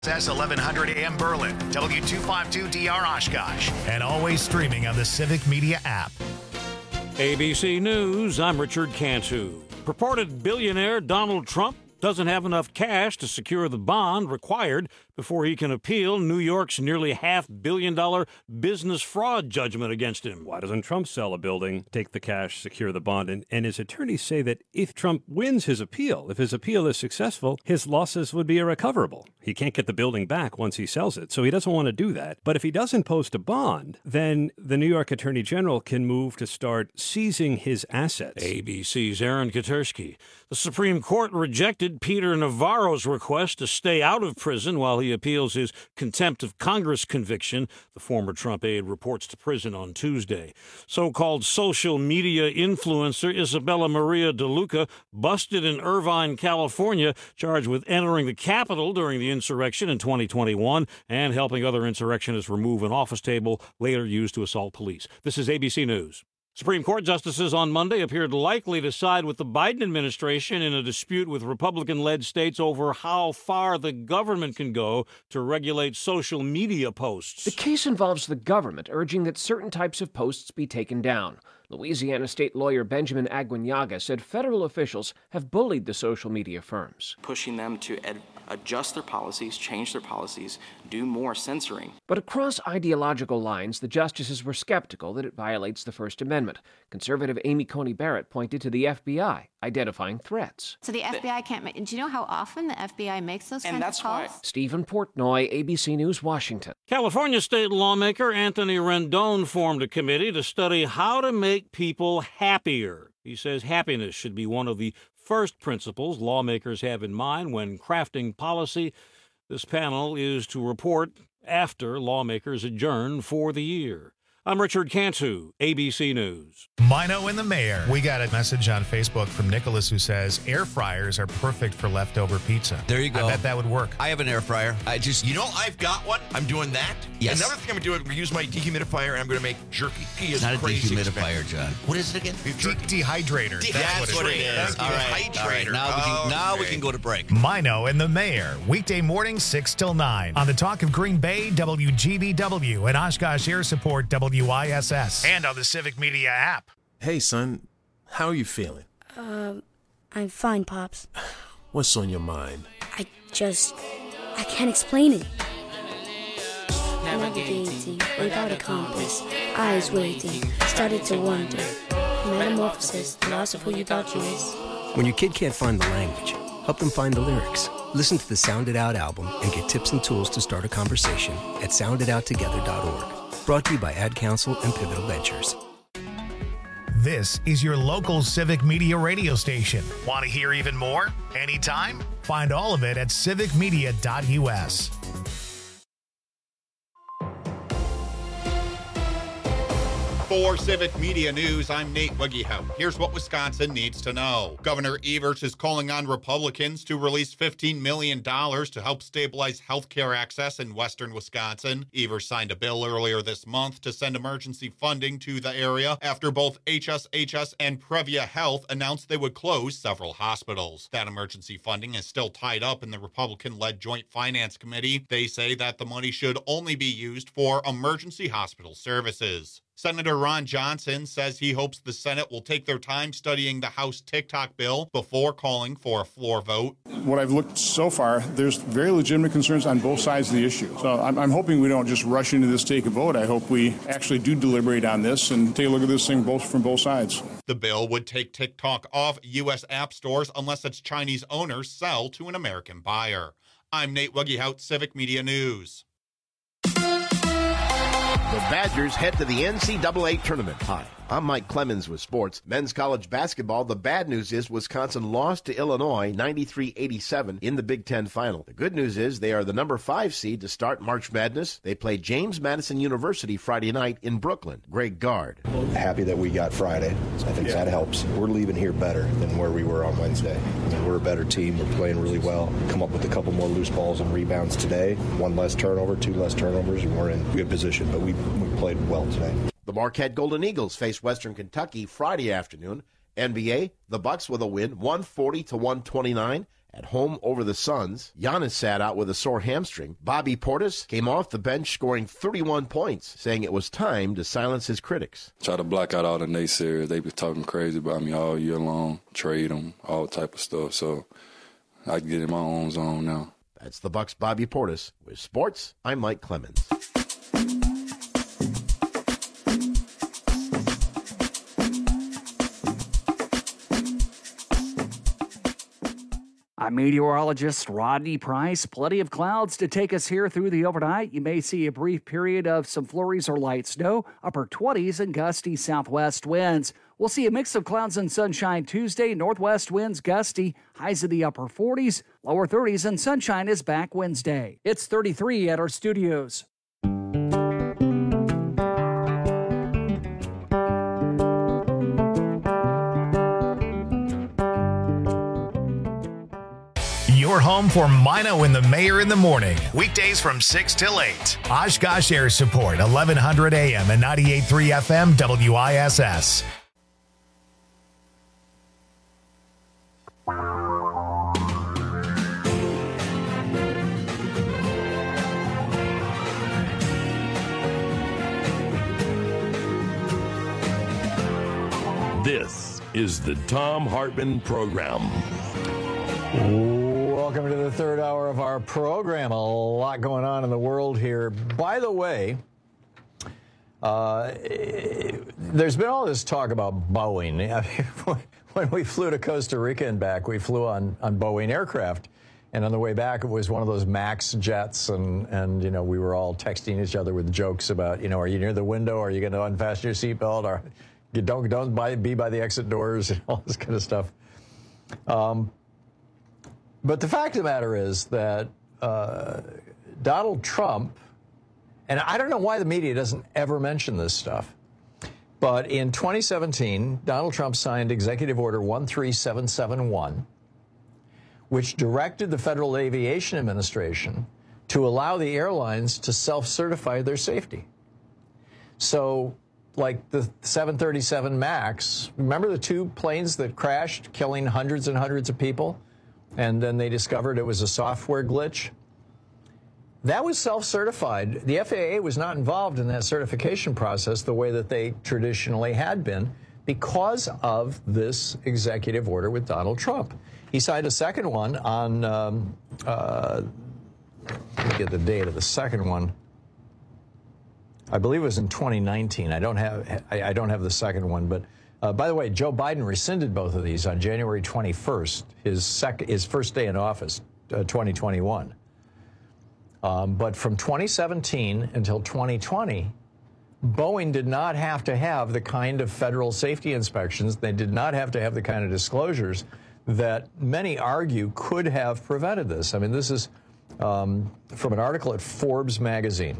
Says 1100 AM Berlin, W252DR Oshkosh, and always streaming on the Civic Media app. ABC News, I'm Richard Cantu. Purported billionaire Donald Trump doesn't have enough cash to secure the bond required before he can appeal New York's nearly $500 million business fraud judgment against him. Why doesn't Trump sell a building, take the cash, secure the bond? And his attorneys say that if Trump wins his appeal, if his appeal is successful, his losses would be irrecoverable. He can't get the building back once he sells it, so he doesn't want to do that. But if he doesn't post a bond, then the New York Attorney General can move to start seizing his assets. ABC's Aaron Katersky. The Supreme Court rejected Peter Navarro's request to stay out of prison while he appeals his contempt of Congress conviction. The former Trump aide reports to prison on Tuesday. So-called social media influencer Isabella Maria DeLuca busted in Irvine, California, charged with entering the Capitol during the insurrection in 2021 and helping other insurrectionists remove an office table later used to assault police. This is ABC News. Supreme Court justices on Monday appeared likely to side with the Biden administration in a dispute with Republican-led states over how far the government can go to regulate social media posts. The case involves the government urging that certain types of posts be taken down. Louisiana state lawyer Benjamin Aguinaga said federal officials have bullied the social media firms, pushing them to adjust their policies, change their policies, do more censoring. But across ideological lines, the justices were skeptical that it violates the First Amendment. Conservative Amy Coney Barrett pointed to the FBI identifying threats. So the FBI can't make... Do you know how often the FBI makes those kinds of calls? Why. Stephen Portnoy, ABC News, Washington. California state lawmaker Anthony Rendon formed a committee to study how to make people happier. He says happiness should be one of the first principles lawmakers have in mind when crafting policy. This panel is to report after lawmakers adjourn for the year. I'm Richard Cantu, ABC News. Mino and the Mayor. We got a message on Facebook from Nicholas who says air fryers are perfect for leftover pizza. There you go. I bet that would work. I have an air fryer. I've got one. I'm doing that. Yes. Another thing I'm going to do is use my dehumidifier and I'm going to make jerky. It's not a dehumidifier, John. What is it again? Dehydrator. That's what it is. All right. Now we can go to break. Mino and the Mayor. Weekday mornings 6 till 9. On the Talk of Green Bay, WGBW, and Oshkosh Air Support, WISS. And on the Civic Media app. Hey, son. How are you feeling? I'm fine, Pops. What's on your mind? I can't explain it. Navigating without a compass, eyes waiting, started to wonder. Metamorphosis, the loss of who you thought you is. When your kid can't find the language, help them find the lyrics. Listen to the Sound It Out album and get tips and tools to start a conversation at sounditouttogether.org. Brought to you by Ad Council and Pivotal Ventures. This is your local Civic Media radio station. Want to hear even more? Anytime? Find all of it at civicmedia.us. For Civic Media News, I'm Nate Wiggyhout. Here's what Wisconsin needs to know. Governor Evers is calling on Republicans to release $15 million to help stabilize healthcare access in western Wisconsin. Evers signed a bill earlier this month to send emergency funding to the area after both HSHS and Previa Health announced they would close several hospitals. That emergency funding is still tied up in the Republican-led Joint Finance Committee. They say that the money should only be used for emergency hospital services. Senator Ron Johnson says he hopes the Senate will take their time studying the House TikTok bill before calling for a floor vote. What I've looked so far, there's very legitimate concerns on both sides of the issue. So I'm hoping we don't just rush into this, take a vote. I hope we actually do deliberate on this and take a look at this thing from both sides. The bill would take TikTok off U.S. app stores unless its Chinese owners sell to an American buyer. I'm Nate Wiggyhout, Civic Media News. The Badgers head to the NCAA tournament. Hi, I'm Mike Clemens with sports. Men's college basketball, the bad news is Wisconsin lost to Illinois 93-87 in the Big Ten final. The good news is they are the number 5 seed to start March Madness. They play James Madison University Friday night in Brooklyn. Greg Gard. Happy that we got Friday. I think that helps. We're leaving here better than where we were on Wednesday. We're a better team. We're playing really well. Come up with a couple more loose balls and rebounds today. 1 less turnover, 2 less turnovers, and we're in good position. But we played well today. The Marquette Golden Eagles face Western Kentucky Friday afternoon. NBA, the Bucks with a win, 140-129 At home over the Suns, Giannis sat out with a sore hamstring. Bobby Portis came off the bench scoring 31 points, saying it was time to silence his critics. Try to block out all the naysayers. They be talking crazy about me all year long, trade them, all type of stuff. So I get in my own zone now. That's the Bucks' Bobby Portis. With sports, I'm Mike Clemens. I'm meteorologist Rodney Price. Plenty of clouds to take us here through the overnight. You may see a brief period of some flurries or light snow, upper 20s and gusty southwest winds. We'll see a mix of clouds and sunshine Tuesday. Northwest winds gusty, highs in the upper 40s, lower 30s, and sunshine is back Wednesday. It's 33 at our studios. Your home for Mino and the Mayor in the morning. Weekdays from 6 till 8. Oshkosh Air Support, 1100 AM and 98.3 FM WISS. This is the Thom Hartmann Program. Welcome to the third hour of our program. A lot going on in the world here. By the way, there's been all this talk about Boeing. I mean, when we flew to Costa Rica and back, we flew on Boeing aircraft. And on the way back, it was one of those MAX jets. And you know, we were all texting each other with jokes about, you know, are you near the window? Are you going to unfasten your seatbelt? Or you don't be by the exit doors and all this kind of stuff. But the fact of the matter is that Donald Trump, and I don't know why the media doesn't ever mention this stuff, but in 2017, Donald Trump signed Executive Order 13771, which directed the Federal Aviation Administration to allow the airlines to self-certify their safety. So, like the 737 MAX, remember the two planes that crashed, killing hundreds and hundreds of people? And then they discovered it was a software glitch. That was self-certified. The FAA was not involved in that certification process the way that they traditionally had been because of this executive order with Donald Trump. He signed a second one on, let me get the date of the second one. I believe it was in 2019. I don't have the second one, but by the way, Joe Biden rescinded both of these on January 21st, his first day in office, 2021. But from 2017 until 2020, Boeing did not have to have the kind of federal safety inspections. They did not have to have the kind of disclosures that many argue could have prevented this. I mean, this is from an article at Forbes magazine.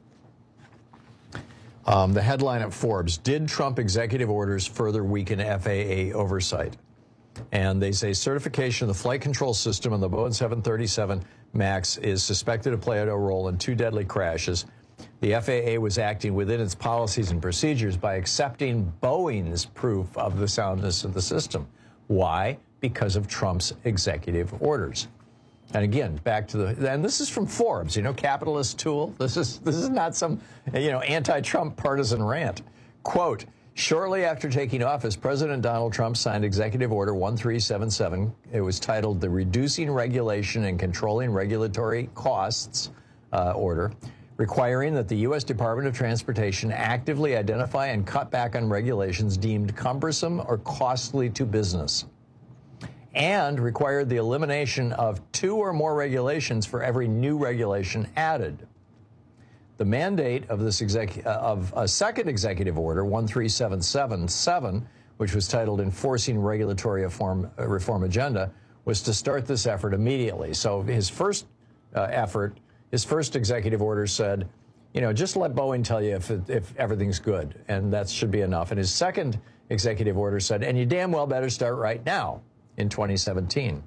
The headline at Forbes, did Trump executive orders further weaken FAA oversight? And they say certification of the flight control system on the Boeing 737 MAX is suspected to play a role in two deadly crashes. The FAA was acting within its policies and procedures by accepting Boeing's proof of the soundness of the system. Why? Because of Trump's executive orders. And again, back to the, and this is from Forbes, you know, capitalist tool. This is not some, you know, anti-Trump partisan rant. Quote, shortly after taking office, President Donald Trump signed Executive Order 1377. It was titled the Reducing Regulation and Controlling Regulatory Costs Order, requiring that the U.S. Department of Transportation actively identify and cut back on regulations deemed cumbersome or costly to business, and required the elimination of 2 or more regulations for every new regulation added. The mandate of this of a second executive order, 13777, which was titled Enforcing Regulatory Reform Agenda, was to start this effort immediately. So his first his first executive order said, you know, just let Boeing tell you if everything's good, and that should be enough. And his second executive order said, and you damn well better start right now, in 2017.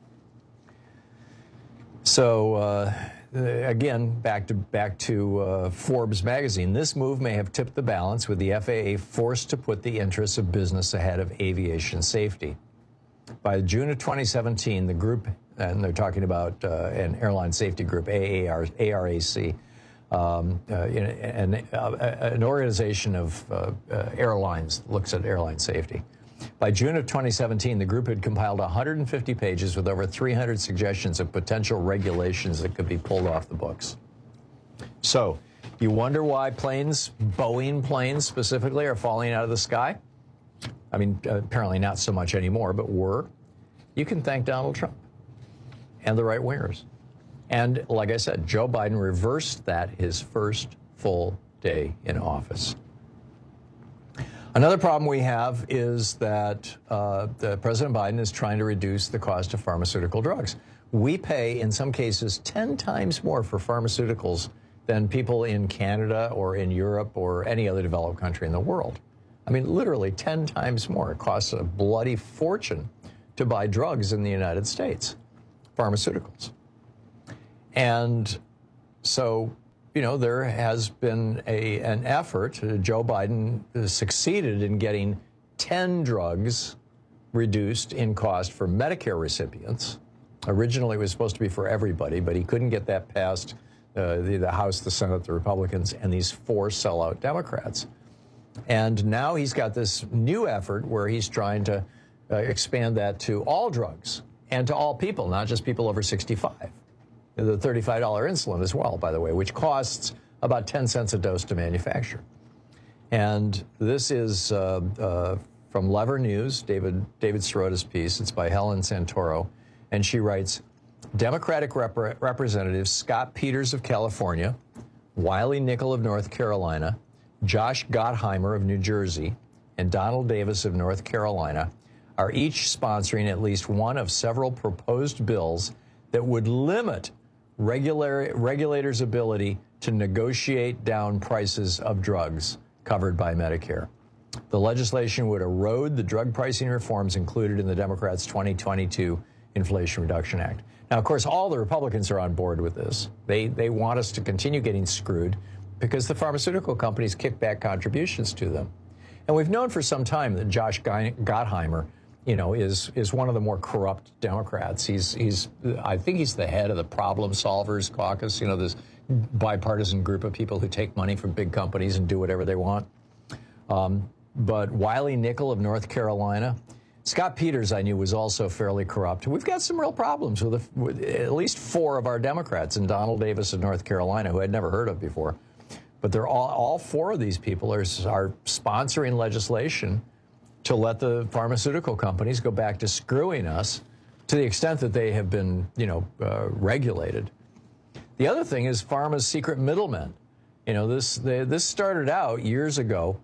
So again, back to Forbes magazine. This move may have tipped the balance, with the FAA forced to put the interests of business ahead of aviation safety. By June of 2017, the group and they're talking about an airline safety group, ARAC, an organization of airlines that looks at airline safety. By June of 2017, the group had compiled 150 pages with over 300 suggestions of potential regulations that could be pulled off the books. So, you wonder why planes, Boeing planes specifically, are falling out of the sky? I mean, apparently not so much anymore, but were. You can thank Donald Trump and the right-wingers. And like I said, Joe Biden reversed that his first full day in office. Another problem we have is that President Biden is trying to reduce the cost of pharmaceutical drugs. We pay, in some cases, 10 times more for pharmaceuticals than people in Canada or in Europe or any other developed country in the world. I mean, literally 10 times more. It costs a bloody fortune to buy drugs in the United States, pharmaceuticals. And so, you know, there has been an effort. Joe Biden succeeded in getting 10 drugs reduced in cost for Medicare recipients. Originally, it was supposed to be for everybody, but he couldn't get that past the House, the Senate, the Republicans, and these 4 sellout Democrats. And now he's got this new effort where he's trying to expand that to all drugs and to all people, not just people over 65. The $35 insulin as well, by the way, which costs about 10 cents a dose to manufacture. And this is from Lever News, David Sirota's piece. It's by Helen Santoro. And she writes, Democratic Representatives Scott Peters of California, Wiley Nickel of North Carolina, Josh Gottheimer of New Jersey, and Donald Davis of North Carolina are each sponsoring at least one of several proposed bills that would limit regulators' ability to negotiate down prices of drugs covered by Medicare. The legislation would erode the drug pricing reforms included in the Democrats' 2022 Inflation Reduction Act. Now, of course, all the Republicans are on board with this. They want us to continue getting screwed because the pharmaceutical companies kick back contributions to them. And we've known for some time that Josh Gottheimer, you know, is one of the more corrupt Democrats. I think he's the head of the Problem Solvers Caucus, you know, this bipartisan group of people who take money from big companies and do whatever they want. But Wiley Nickel of North Carolina, Scott Peters, I knew, was also fairly corrupt. We've got some real problems with at least 4 of our Democrats, and Donald Davis of North Carolina, who I'd never heard of before. But they're all 4 of these people are sponsoring legislation to let the pharmaceutical companies go back to screwing us to the extent that they have been, you know, regulated. The other thing is pharma's secret middlemen. You know, this started out years ago.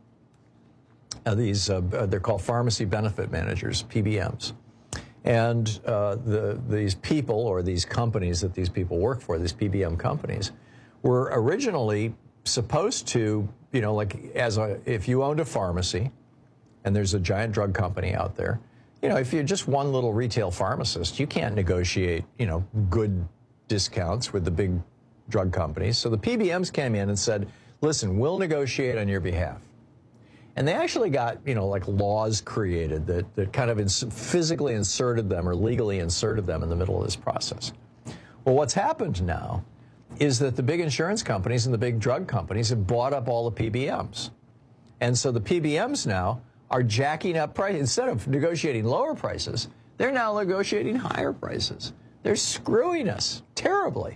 They're called pharmacy benefit managers, PBMs. And these people or these companies that these people work for, these PBM companies, were originally supposed to, you know, like if you owned a pharmacy and there's a giant drug company out there, you know, if you're just one little retail pharmacist, you can't negotiate, you know, good discounts with the big drug companies. So the PBMs came in and said, listen, we'll negotiate on your behalf. And they actually got, you know, like laws created that kind of physically inserted them or legally inserted them in the middle of this process. Well, what's happened now is that the big insurance companies and the big drug companies have bought up all the PBMs. And so the PBMs now are jacking up prices. Instead of negotiating lower prices, they're now negotiating higher prices. They're screwing us terribly.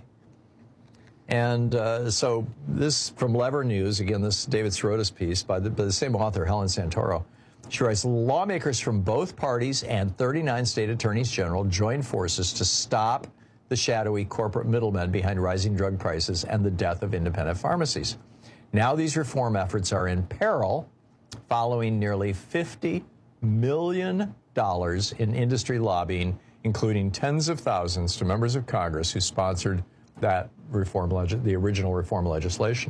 And so this from Lever News, again, this David Sirota's piece by the same author, Helen Santoro. She writes, lawmakers from both parties and 39 state attorneys general joined forces to stop the shadowy corporate middlemen behind rising drug prices and the death of independent pharmacies. Now these reform efforts are in peril following nearly $50 million in industry lobbying, including tens of thousands to members of Congress who sponsored that the original reform legislation.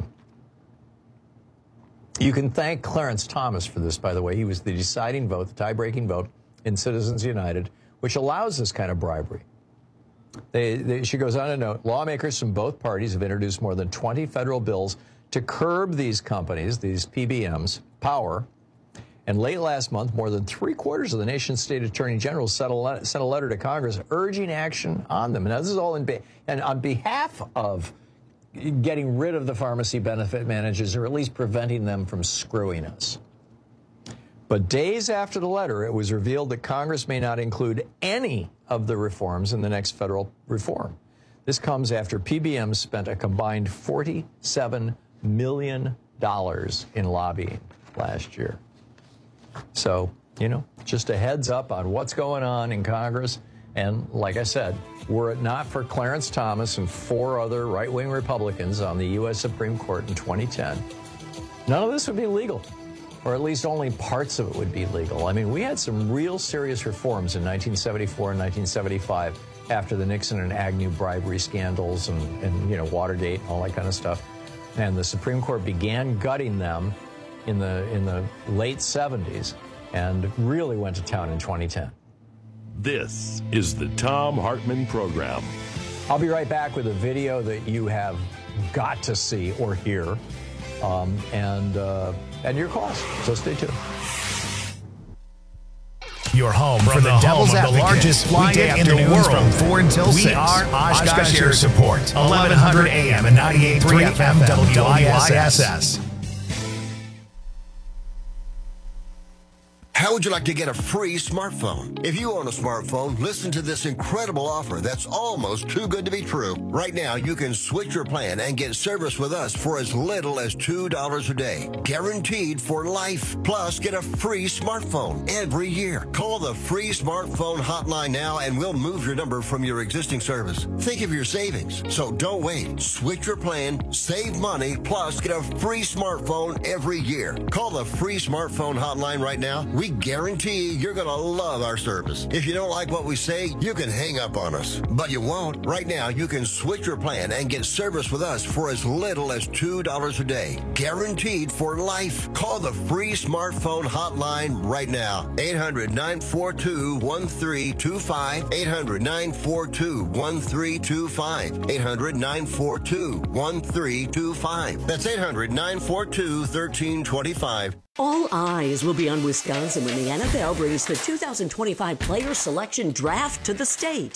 You can thank Clarence Thomas for this, by the way. He was the deciding vote, the tie-breaking vote in Citizens United, which allows this kind of bribery. She goes on to note, lawmakers from both parties have introduced more than 20 federal bills to curb these companies, these PBMs, power, And late last month, more than 3/4 of the nation's state attorney generals sent a letter to Congress urging action on them. Now, this is all on behalf of getting rid of the pharmacy benefit managers, or at least preventing them from screwing us. But days after the letter, it was revealed that Congress may not include any of the reforms in the next federal reform. This comes after PBM spent a combined $47 million in lobbying last year. So, just a heads up on what's going on in Congress. And like I said, were it not for Clarence Thomas and 4 other right-wing Republicans on the U.S. Supreme Court in 2010, none of this would be legal, or at least only parts of it would be legal. I mean, we had some real serious reforms in 1974 and 1975 after the Nixon and Agnew bribery scandals and Watergate and all that kind of stuff. And the Supreme Court began gutting them in the late 70s and really went to town in 2010. This is the Thom Hartmann Program. I'll be right back with a video that you have got to see or hear, and your calls. So stay tuned. Your home for the Devil's Advocate, largest fly-in in the world from 4 until 6. We are Oshkosh Air Support, 1100 AM and 98.3 FM WISS. How would you like to get a free smartphone? If you own a smartphone, listen to this incredible offer that's almost too good to be true. Right now, you can switch your plan and get service with us for as little as $2 a day. Guaranteed for life. Plus, get a free smartphone every year. Call the free smartphone hotline now and we'll move your number from your existing service. Think of your savings. So don't wait. Switch your plan, save money, plus get a free smartphone every year. Call the free smartphone hotline right now. We guarantee you're going to love our service. If you don't like what we say, you can hang up on us. But you won't. Right now, you can switch your plan and get service with us for as little as $2 a day. Guaranteed for life. Call the free smartphone hotline right now. 800-942-1325. 800-942-1325. 800-942-1325. That's 800-942-1325. All eyes will be on Wisconsin when the NFL brings the 2025 Player Selection Draft to the state.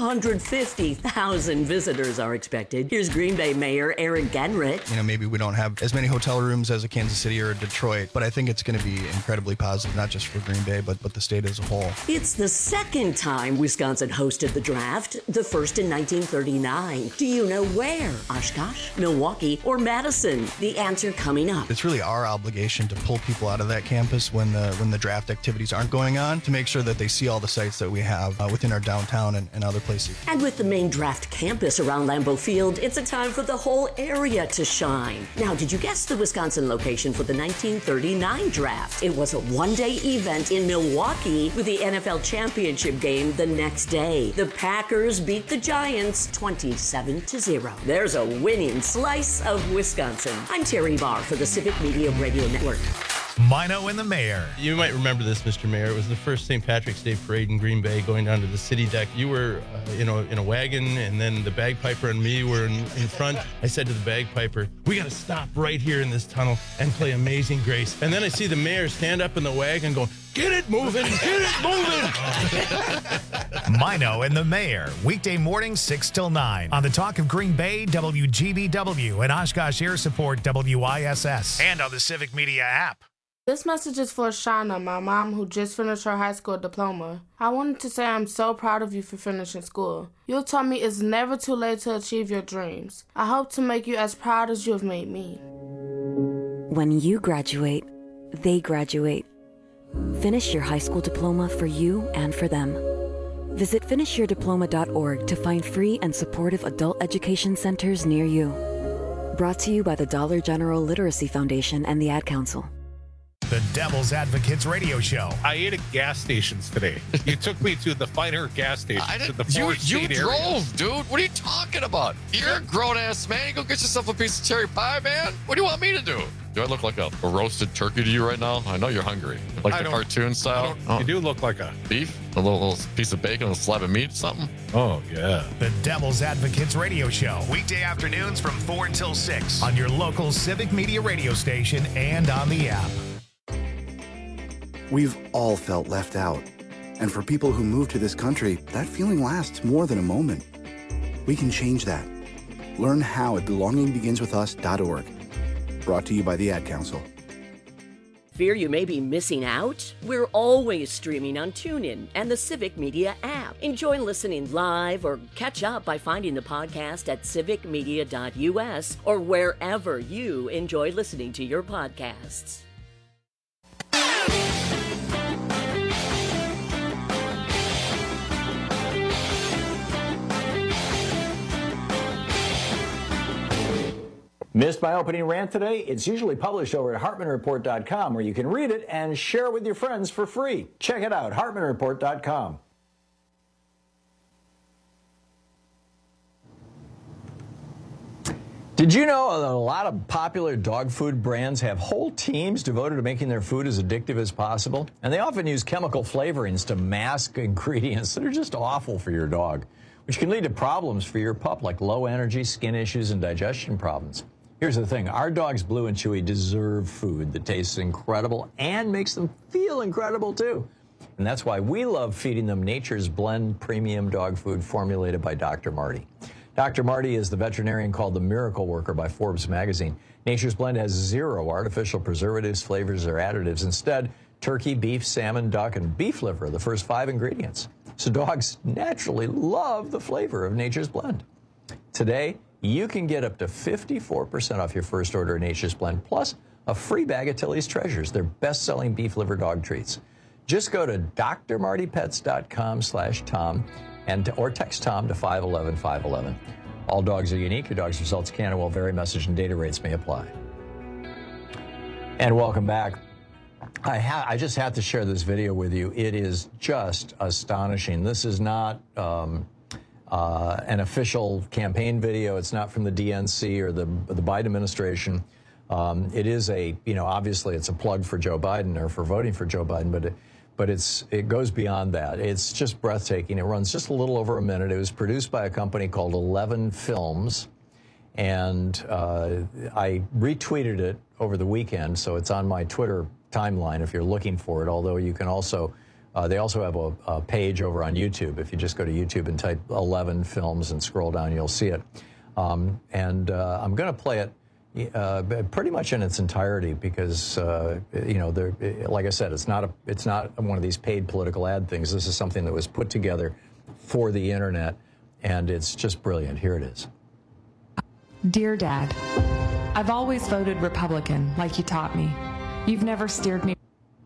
250,000 visitors are expected. Here's Green Bay Mayor Eric Genrich. Maybe we don't have as many hotel rooms as a Kansas City or a Detroit, but I think it's going to be incredibly positive, not just for Green Bay, but the state as a whole. It's the second time Wisconsin hosted the draft, the first in 1939. Do you know where? Oshkosh, Milwaukee, or Madison? The answer coming up. It's really our obligation to pull people out of that campus when the draft activities aren't going on, to make sure that they see all the sites that we have within our downtown and other places. And with the main draft campus around Lambeau Field, it's a time for the whole area to shine. Now, did you guess the Wisconsin location for the 1939 draft? It was a one-day event in Milwaukee with the NFL championship game the next day. The Packers beat the Giants 27-0. There's a winning slice of Wisconsin. I'm Terry Barr for the Civic Media Radio Network. Mino and the Mayor. You might remember this, Mr. Mayor. It was the first St. Patrick's Day parade in Green Bay, going down to the city deck. You were, in a wagon, and then the bagpiper and me were in front. I said to the bagpiper, "We got to stop right here in this tunnel and play Amazing Grace." And then I see the mayor stand up in the wagon going, "Get it moving, get it moving." Mino and the Mayor, weekday mornings 6 till 9 on the Talk of Green Bay, WGBW, and Oshkosh Air Support, WISS, and on the Civic Media app. This message is for Shauna, my mom, who just finished her high school diploma. I wanted to say I'm so proud of you for finishing school. You told me it's never too late to achieve your dreams. I hope to make you as proud as you have made me. When you graduate, they graduate. Finish your high school diploma for you and for them. Visit finishyourdiploma.org to find free and supportive adult education centers near you. Brought to you by the Dollar General Literacy Foundation and the Ad Council. The Devil's Advocates radio show. I ate at gas stations today. You took me to the finer gas stations. You drove, dude. What are you talking about? You're a grown-ass man. You go get yourself a piece of cherry pie, man. What do you want me to do? Do I look like a roasted turkey to you right now? I know you're hungry. Like the cartoon style? You do look like a... Beef? A little piece of bacon, a slab of meat, something? Oh, yeah. The Devil's Advocates radio show. Weekday afternoons from 4 until 6 on your local Civic Media radio station and on the app. We've all felt left out. And for people who move to this country, that feeling lasts more than a moment. We can change that. Learn how at belongingbeginswithus.org. Brought to you by the Ad Council. Fear you may be missing out? We're always streaming on TuneIn and the Civic Media app. Enjoy listening live or catch up by finding the podcast at civicmedia.us or wherever you enjoy listening to your podcasts. Missed my opening rant today? It's usually published over at HartmanReport.com, where you can read it and share it with your friends for free. Check it out, HartmanReport.com. Did you know that a lot of popular dog food brands have whole teams devoted to making their food as addictive as possible? And they often use chemical flavorings to mask ingredients that are just awful for your dog, which can lead to problems for your pup like low energy, skin issues, and digestion problems. Here's the thing. Our dogs, Blue and Chewy, deserve food that tastes incredible and makes them feel incredible, too. And that's why we love feeding them Nature's Blend premium dog food formulated by Dr. Marty. Dr. Marty is the veterinarian called the Miracle Worker by Forbes magazine. Nature's Blend has 0 artificial preservatives, flavors, or additives. Instead, turkey, beef, salmon, duck, and beef liver are the first 5 ingredients. So dogs naturally love the flavor of Nature's Blend. Today, you can get up to 54% off your first order of Nature's Blend, plus a free bag of Tilly's Treasures, their best-selling beef liver dog treats. Just go to drmartypets.com/Tom or text Tom to 511-511. All dogs are unique. Your dog's results can and will vary. Message and data rates may apply. And welcome back. I just had to share this video with you. It is just astonishing. This is not an official campaign video. It's not from the DNC or the Biden administration. It is obviously it's a plug for Joe Biden or for voting for Joe Biden, but it goes beyond that. It's just breathtaking. It runs just a little over a minute. It was produced by a company called 11 Films, and I retweeted it over the weekend, so it's on my Twitter timeline if you're looking for it, although you can also they also have a page over on YouTube. If you just go to YouTube and type 11 Films and scroll down, you'll see it. I'm going to play it pretty much in its entirety because, like I said, it's not one of these paid political ad things. This is something that was put together for the internet, and it's just brilliant. Here it is. Dear Dad, I've always voted Republican, like you taught me. You've never steered me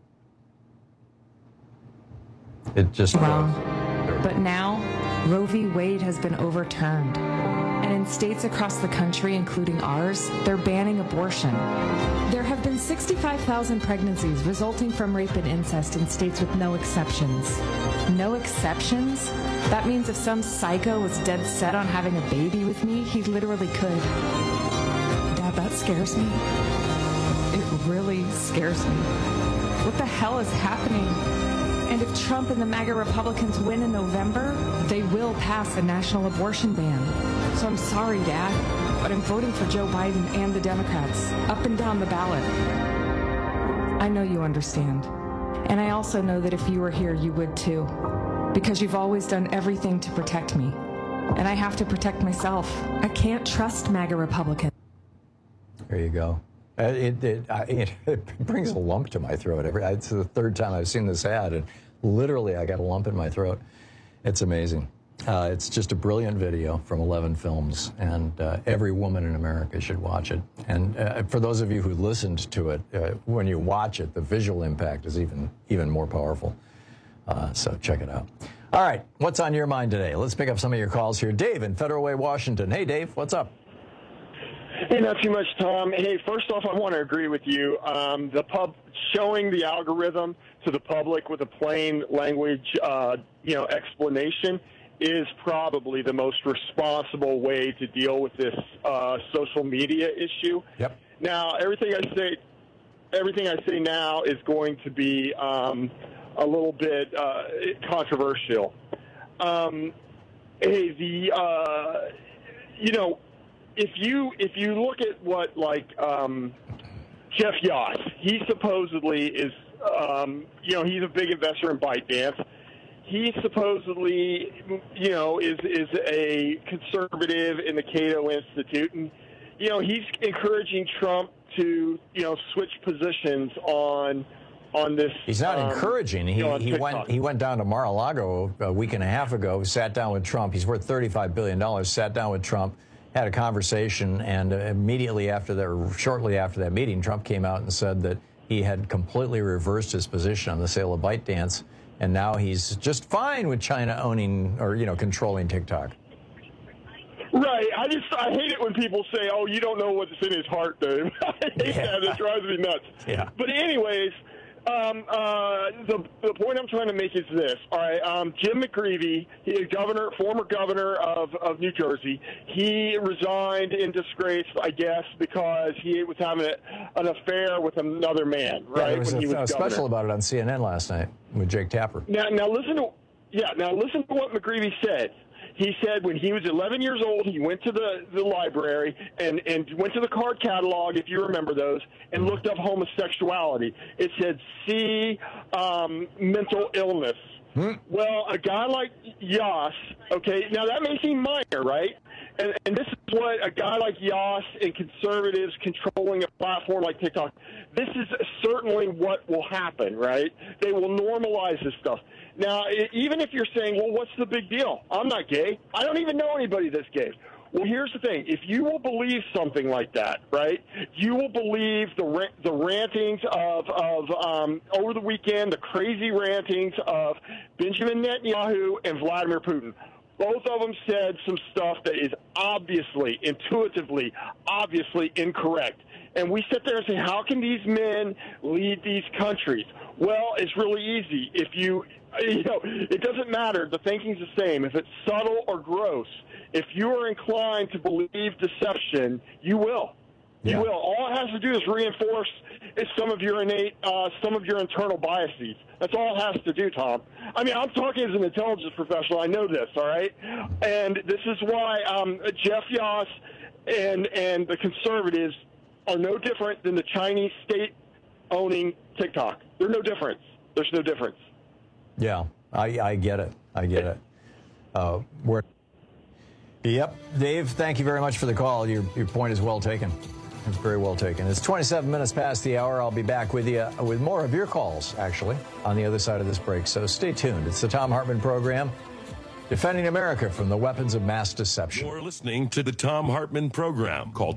wrong. But now, Roe v. Wade has been overturned. And in states across the country, including ours, they're banning abortion. There have been 65,000 pregnancies resulting from rape and incest in states with no exceptions. No exceptions? That means if some psycho was dead set on having a baby with me, he literally could. Dad, that scares me. It really scares me. What the hell is happening? And if Trump and the MAGA Republicans win in November, they will pass a national abortion ban. So I'm sorry, Dad, but I'm voting for Joe Biden and the Democrats, up and down the ballot. I know you understand. And I also know that if you were here, you would too. Because you've always done everything to protect me. And I have to protect myself. I can't trust MAGA Republicans. There you go. It brings a lump to my throat. It's the third time I've seen this ad, and literally I got a lump in my throat. It's amazing. It's just a brilliant video from 11 Films, and every woman in America should watch it. And for those of you who listened to it, when you watch it, the visual impact is even more powerful. So check it out. All right, what's on your mind today? Let's pick up some of your calls here. Dave in Federal Way, Washington. Hey, Dave, what's up? Hey, not too much, Tom. Hey, first off, I want to agree with you. Showing the algorithm to the public with a plain language, explanation is probably the most responsible way to deal with this social media issue. Yep. Now, everything I say now is going to be a little bit controversial. If you look at what Jeff Yost, he supposedly is he's a big investor in ByteDance. He supposedly, is a conservative in the Cato Institute, and he's encouraging Trump to switch positions on this. He's not encouraging. He went down to Mar-a-Lago a week and a half ago, sat down with Trump. He's worth $35 billion. Sat down with Trump, had a conversation, and shortly after that meeting, Trump came out and said that he had completely reversed his position on the sale of ByteDance, and now he's just fine with China owning or controlling TikTok. Right. I hate it when people say, "Oh, you don't know what's in his heart, Dave." I hate that. It drives me nuts. Yeah. But anyways, the point I'm trying to make is this. All right. Jim McGreevey, former governor of New Jersey, he resigned in disgrace, I guess, because he was having an affair with another man. Right. There was a special about it on CNN last night with Jake Tapper. Now listen to what McGreevey said. He said when he was 11 years old, he went to the library and went to the card catalog, if you remember those, and looked up homosexuality. It said, see mental illness. Well, a guy like Yas, okay, now that may seem minor, right? And this is what a guy like Yas and conservatives controlling a platform like TikTok, this is certainly what will happen, right? They will normalize this stuff. Now, even if you're saying, well, what's the big deal? I'm not gay. I don't even know anybody that's gay. Well, here's the thing. If you will believe something like that, right, you will believe the rantings of over the weekend, the crazy rantings of Benjamin Netanyahu and Vladimir Putin. Both of them said some stuff that is obviously, intuitively, obviously incorrect. And we sit there and say, how can these men lead these countries? Well, it's really easy. If it doesn't matter. The thinking's the same. If it's subtle or gross, if you are inclined to believe deception, you will. Yeah. You will. All it has to do is reinforce some of your internal biases. That's all it has to do, Tom. I mean, I'm talking as an intelligence professional. I know this, all right? And this is why Jeff Yas and the conservatives are no different than the Chinese state owning TikTok. There's no difference. There's no difference. Yeah, I get it. I get it. Yep. Dave, thank you very much for the call. Your point is well taken. It's very well taken. It's 27 minutes past the hour. I'll be back with you with more of your calls, actually, on the other side of this break. So stay tuned. It's the Thom Hartmann Program, defending America from the weapons of mass deception. You're listening to the Thom Hartmann Program. Call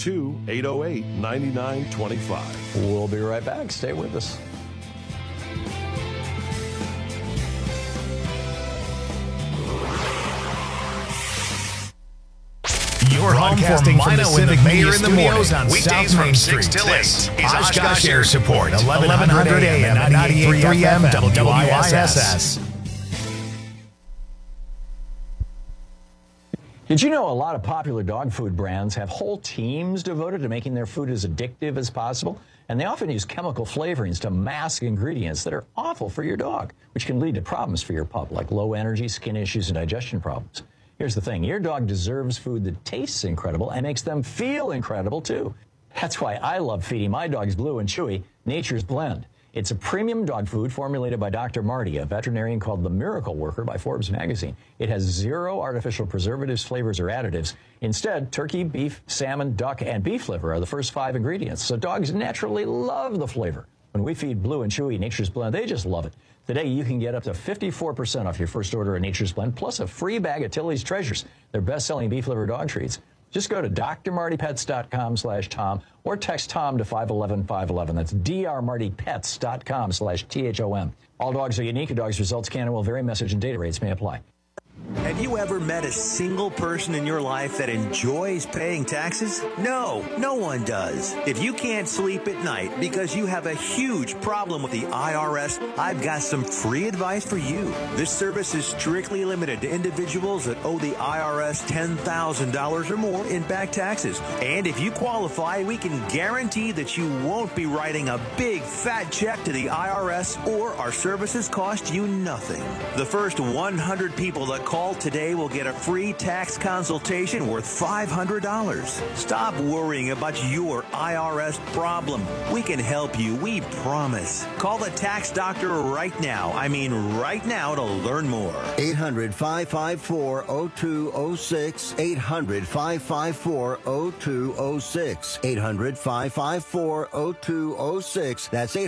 202-808-9925. We'll be right back. Stay with us. You're broadcasting from the Civic Mayor in the morning on weekdays from 6 till 8. It's Oshkosh Air Support, 1100 AM and 98.3 FM, WISS. Did you know a lot of popular dog food brands have whole teams devoted to making their food as addictive as possible? And they often use chemical flavorings to mask ingredients that are awful for your dog, which can lead to problems for your pup, like low energy, skin issues, and digestion problems. Here's the thing. Your dog deserves food that tastes incredible and makes them feel incredible, too. That's why I love feeding my dogs Blue and Chewy Nature's Blend. It's a premium dog food formulated by Dr. Marty, a veterinarian called the Miracle Worker by Forbes magazine. It has 0 artificial preservatives, flavors, or additives. Instead, turkey, beef, salmon, duck, and beef liver are the first 5 ingredients, so dogs naturally love the flavor. When we feed Blue and Chewy Nature's Blend, they just love it. Today, you can get up to 54% off your first order of Nature's Blend, plus a free bag of Tilly's Treasures, their best-selling beef liver dog treats. Just go to drmartypets.com/Tom or text Tom to 511-511. That's drmartypets.com/THOM. All dogs are unique. A dog's results can and will vary. Message and data rates may apply. Have you ever met a single person in your life that enjoys paying taxes? No, no one does. If you can't sleep at night because you have a huge problem with the IRS, I've got some free advice for you. This service is strictly limited to individuals that owe the IRS $10,000 or more in back taxes. And if you qualify, we can guarantee that you won't be writing a big fat check to the IRS, or our services cost you nothing. The first 100 people that call Call today will get a free tax consultation worth $500. Stop worrying about your IRS problem. We can help you, we promise. Call the tax doctor right now. I mean right now to learn more. 800-554-0206. 800-554-0206. 800-554-0206. That's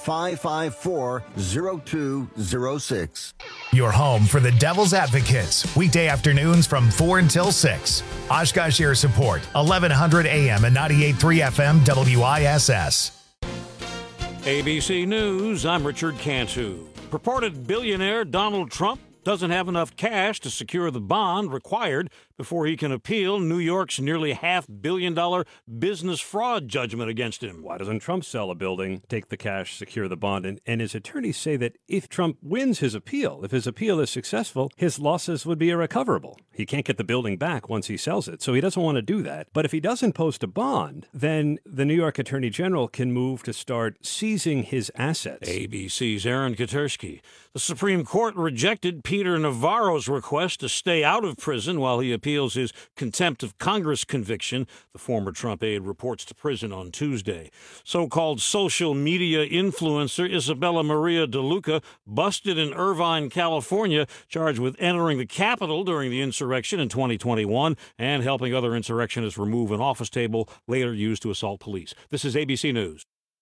800-554-0206. Your home for the Devil's Advocates. Weekday afternoons from 4 until 6. Oshkosh Air Support, 1100 AM and 98.3 FM WISS. ABC News, I'm Richard Cantu. Purported billionaire Donald Trump doesn't have enough cash to secure the bond required before he can appeal New York's nearly $500 million business fraud judgment against him. Why doesn't Trump sell a building, take the cash, secure the bond? And his attorneys say that if Trump wins his appeal, if his appeal is successful, his losses would be irrecoverable. He can't get the building back once he sells it, so he doesn't want to do that. But if he doesn't post a bond, then the New York Attorney General can move to start seizing his assets. ABC's Aaron Katersky. The Supreme Court rejected Peter Navarro's request to stay out of prison while he appeals his contempt of Congress conviction. The former Trump aide reports to prison on Tuesday. So-called social media influencer Isabella Maria DeLuca busted in Irvine, California, charged with entering the Capitol during the insurrection in 2021 and helping other insurrectionists remove an office table later used to assault police. This is ABC News.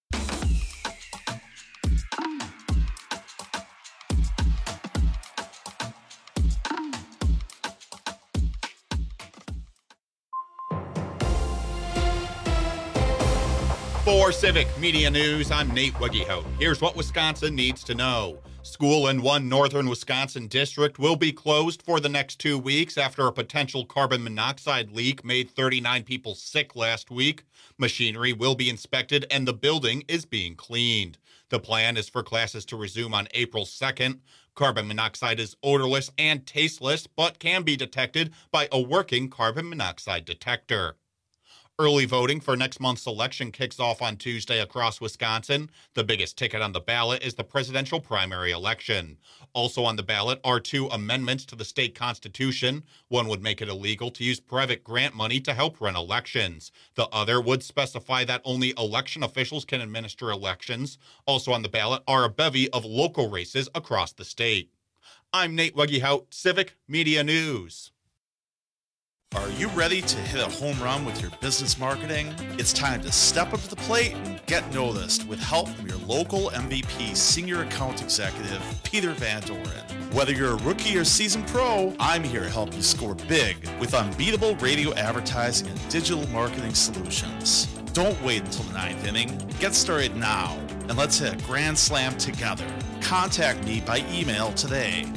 For Civic Media News, I'm Nate Wegehout. Here's what Wisconsin needs to know. School in one northern Wisconsin district will be closed for the next 2 weeks after a potential carbon monoxide leak made 39 people sick last week. Machinery will be inspected and the building is being cleaned. The plan is for classes to resume on April 2nd. Carbon monoxide is odorless and tasteless, but can be detected by a working carbon monoxide detector. Early voting for next month's election kicks off on Tuesday across Wisconsin. The biggest ticket on the ballot is the presidential primary election. Also on the ballot are 2 amendments to the state constitution. One would make it illegal to use private grant money to help run elections. The other would specify that only election officials can administer elections. Also on the ballot are a bevy of local races across the state. I'm Nate Wegehout, Civic Media News. Are you ready to hit a home run with your business marketing? It's time to step up to the plate and get noticed with help from your local MVP Senior Account Executive, Peter Van Doren. Whether you're a rookie or seasoned pro, I'm here to help you score big with unbeatable radio advertising and digital marketing solutions. Don't wait until the 9th inning. Get started now, and let's hit a grand slam together. Contact me by email today,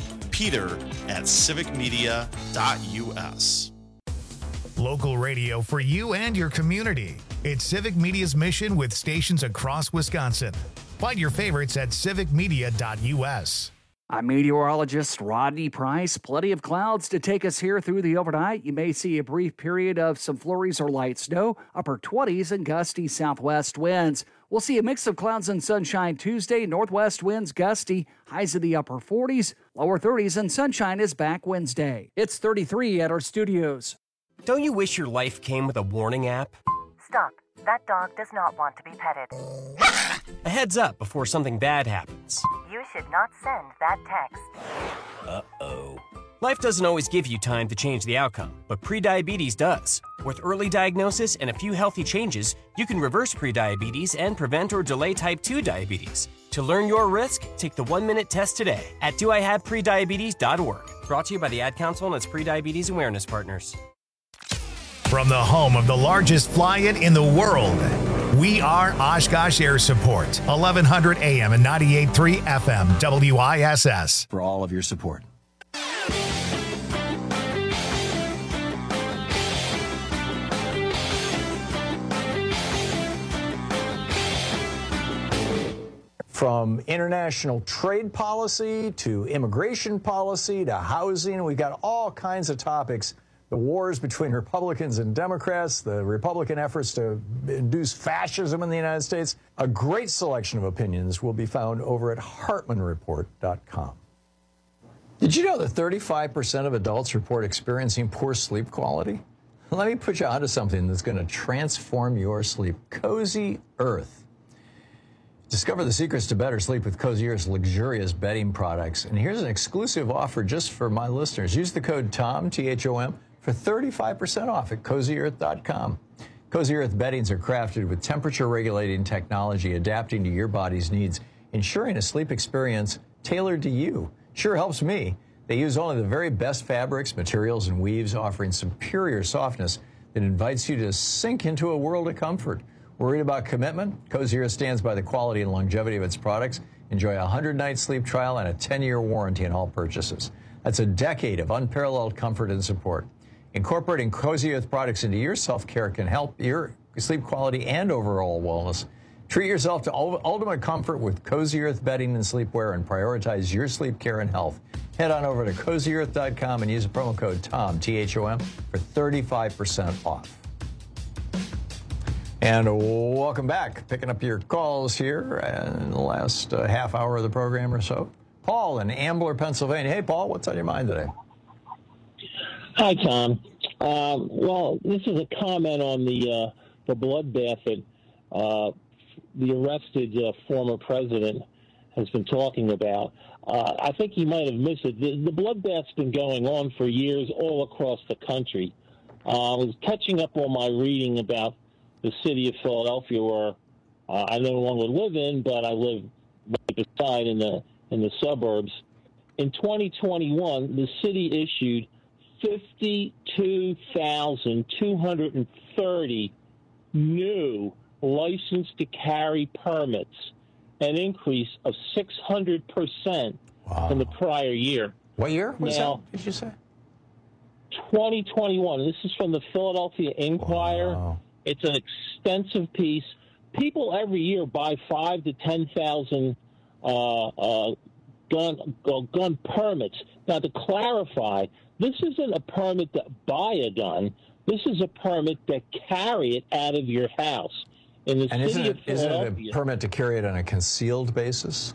peter@civicmedia.us. Local radio for you and your community. It's Civic Media's mission with stations across Wisconsin. Find your favorites at civicmedia.us. I'm meteorologist Rodney Price. Plenty of clouds to take us here through the overnight. You may see a brief period of some flurries or light snow, upper 20s and gusty southwest winds. We'll see a mix of clouds and sunshine Tuesday. Northwest winds gusty, highs in the upper 40s, lower 30s, and sunshine is back Wednesday. It's 33 at our studios. Don't you wish your life came with a warning app? Stop. That dog does not want to be petted. A heads up before something bad happens. You should not send that text. Uh-oh. Life doesn't always give you time to change the outcome, but prediabetes does. With early diagnosis and a few healthy changes, you can reverse prediabetes and prevent or delay type 2 diabetes. To learn your risk, take the 1-minute test today at doihaveprediabetes.org. Brought to you by the Ad Council and its prediabetes awareness partners. From the home of the largest fly-in in the world, we are Oshkosh Air Support, 1100 AM and 98.3 FM WISS. For all of your support. From international trade policy to immigration policy to housing, we've got all kinds of topics. The wars between Republicans and Democrats, the Republican efforts to induce fascism in the United States. A great selection of opinions will be found over at HartmanReport.com. Did you know that 35% of adults report experiencing poor sleep quality? Let me put you onto something that's going to transform your sleep. Cozy Earth. Discover the secrets to better sleep with Cozy Earth's luxurious bedding products. And here's an exclusive offer just for my listeners. Use the code TOM, T-H-O-M, for 35% off at CozyEarth.com. Cozy Earth beddings are crafted with temperature-regulating technology adapting to your body's needs, ensuring a sleep experience tailored to you. Sure helps me. They use only the very best fabrics, materials, and weaves, offering superior softness that invites you to sink into a world of comfort. Worried about commitment? Cozy Earth stands by the quality and longevity of its products. Enjoy a 100-night sleep trial and a 10-year warranty on all purchases. That's a decade of unparalleled comfort and support. Incorporating Cozy Earth products into your self-care can help your sleep quality and overall wellness. Treat yourself to ultimate comfort with Cozy Earth bedding and sleepwear and prioritize your sleep care and health. Head on over to CozyEarth.com and use the promo code TOM, T-H-O-M, for 35% off. And welcome back. Picking up your calls here in the last half hour of the program or so. Paul in Ambler, Pennsylvania. Hey, Paul, what's on your mind today? Hi, Tom. Well, this is a comment on the bloodbath that the arrested former president has been talking about. I think you might have missed it. The bloodbath's been going on for years all across the country. I was catching up on my reading about the city of Philadelphia, where I no longer live in, but I live right beside in the suburbs. In 2021, the city issued 52,230 new license to carry permits, an increase of 600% from the prior year. What year was that? Did you say? 2021. This is from the Philadelphia Inquirer. Wow. It's an extensive piece. People every year buy 5,000 to 10,000 gun permits. Now, to clarify, this isn't a permit to buy a gun. This is a permit to carry it out of your house. In the city of Philadelphia, isn't it a permit to carry it on a concealed basis?